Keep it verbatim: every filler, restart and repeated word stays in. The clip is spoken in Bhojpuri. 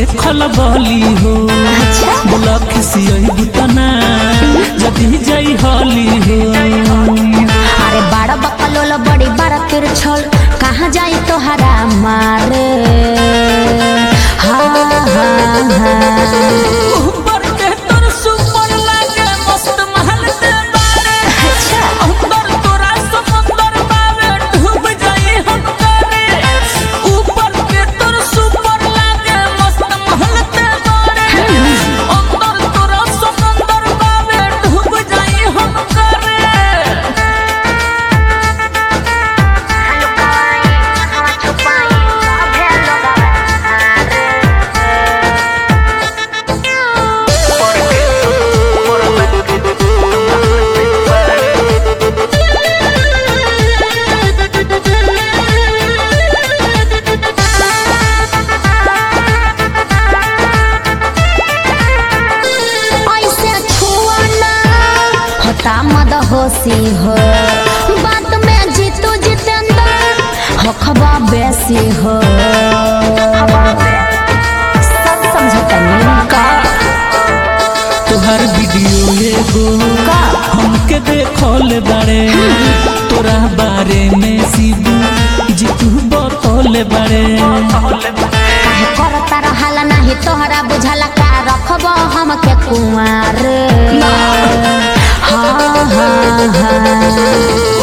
खलबली हो बोला खिसियही बुतना जदी जाई हली हो। अरे बड़ा बकलोल बड़ी बड़ा तिरछल कहाँ जाई तोहरा मारे। हाँ हाँ हाँ मद होशी हो बात में जीतू जितेंद्र हो खबा बेसी हो। सब समझतनी का तोहर वीडियो एगो हमके देखल बारे तोरा बारे में सीधू जीतू बतौले बारे। काहे करता रहला नहीं तोहरा बुझला का रखबो हमके कुंवार। हाँ हाँ हाँ